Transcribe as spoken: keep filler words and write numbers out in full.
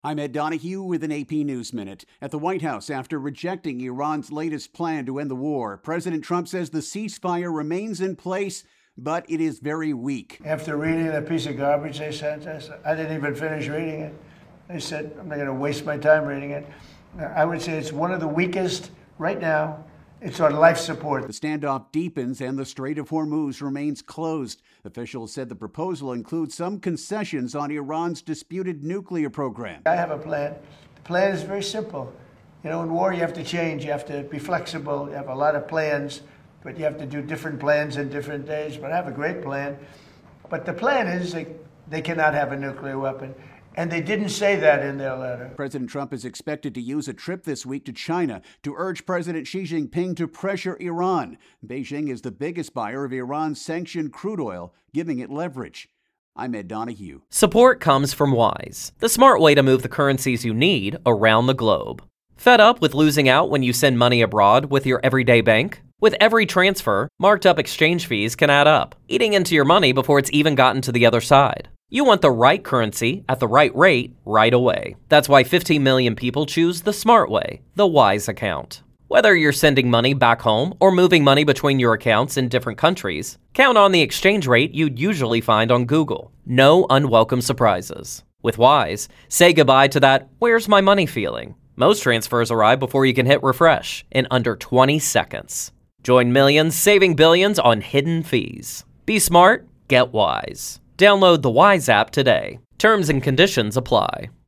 I'm Ed Donahue with an A P News Minute. At the White House, after rejecting Iran's latest plan to end the war, President Trump says the ceasefire remains in place, but it is very weak. After reading that piece of garbage they sent us, I didn't even finish reading it. They said, I'm not going to waste my time reading it. I would say it's one of the weakest right now. It's on life support. The standoff deepens and the Strait of Hormuz remains closed. Officials said the proposal includes some concessions on Iran's disputed nuclear program. I have a plan. The plan is very simple. You know, in war you have to change, you have to be flexible, you have a lot of plans, but you have to do different plans in different days. But I have a great plan. But the plan is they, they cannot have a nuclear weapon. And they didn't say that in their letter. President Trump is expected to use a trip this week to China to urge President Xi Jinping to pressure Iran. Beijing is the biggest buyer of Iran's sanctioned crude oil, giving it leverage. I'm Ed Donahue. Support comes from Wise, the smart way to move the currencies you need around the globe. Fed up with losing out when you send money abroad with your everyday bank? With every transfer, marked up exchange fees can add up, eating into your money before it's even gotten to the other side. You want the right currency at the right rate right away. That's why fifteen million people choose the smart way, the Wise account. Whether you're sending money back home or moving money between your accounts in different countries, count on the exchange rate you'd usually find on Google. No unwelcome surprises. With Wise, say goodbye to that "where's my money" feeling. Most transfers arrive before you can hit refresh in under twenty seconds. Join millions saving billions on hidden fees. Be smart, get Wise. Download the Wise app today. Terms and conditions apply.